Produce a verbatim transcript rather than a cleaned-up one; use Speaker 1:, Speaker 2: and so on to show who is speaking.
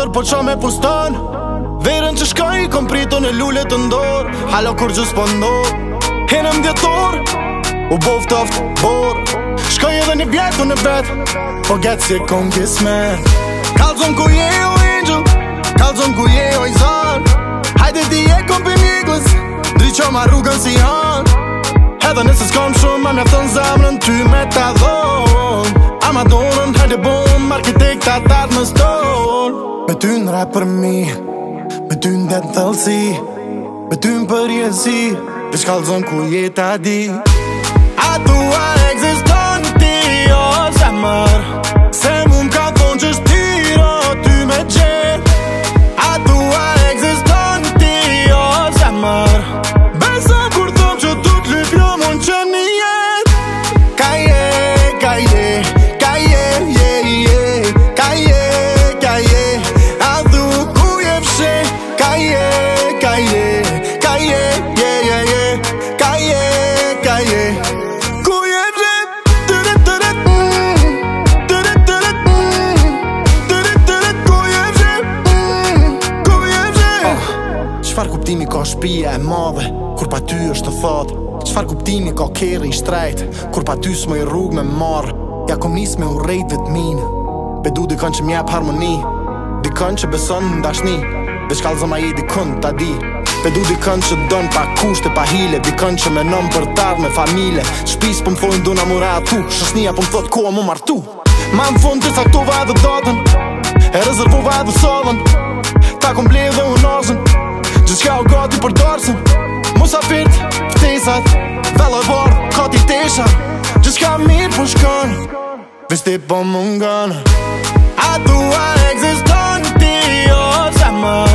Speaker 1: tjetër po qa me puston. Verën që shkoj kom pritu në lullet të ndor. Halo kur gjus po ndor. Henëm djetor u bof toft bor. Shkoj edhe një vjetu në vet, po get si kom kismet. Kalzon ku je o angel, kalzon ku je o i zan. Hajde ti e kom për mjegles, dryqo ma rrugën si han. Edhe nëse s'kom shumë, ma mjafton zamrën ty me ta dhon. Ama donën, hajde bom, arkitekta tat më stol. Me ty në rap për mi, me ty në det në thëllësi, me ty në përjesi, dhe shkallzon ku jeta di. A tua eksiston ti o zemër, se mu m'ka thonë që shtiro ty me gjet. A tua eksiston ti o zemër, besëm kur thëm që tu t'lyp jo mund që një jet. Ka je, ka je, ka je, je, je, ka je, ka je. A du ku je fshe, ka je, ka je, ka je, je, je, je, ka je, ka je. Ku je fshe, tëret, tëret, mm, tëret, tëret, mm, tëret, tëret, ku je fshe, mm, ku je fshe. Qfar kuptimi ka shpia e madhe, kur pa ty është të thot? Qfar kuptimi ka keri i shtrejt, kur pa ty s'moj rrug me marr? Ja kom nis me u rejt vetmin, bedu dikën që m'jep harmoni, dikën që beson në dashni, veç kallzon ma je dikën ta di. Bedu dikën që dën pa kushte pa hile, dikën që menon për t'ardh me familje. Shpis po m'thojnë du na mura atu, shoshnia po m'thot koha mu martu. Ma m'fund të saktova edhe datën, e rezervova edhe sallën. Ta kom ble dhe unazën, gjithçka u gati për darsën. Musafirt, ftesat, velo e bardh, ka ti tesha. Gjithçka mirë po shkon, veç ti po mungon. A tua eksiston ti o zemër,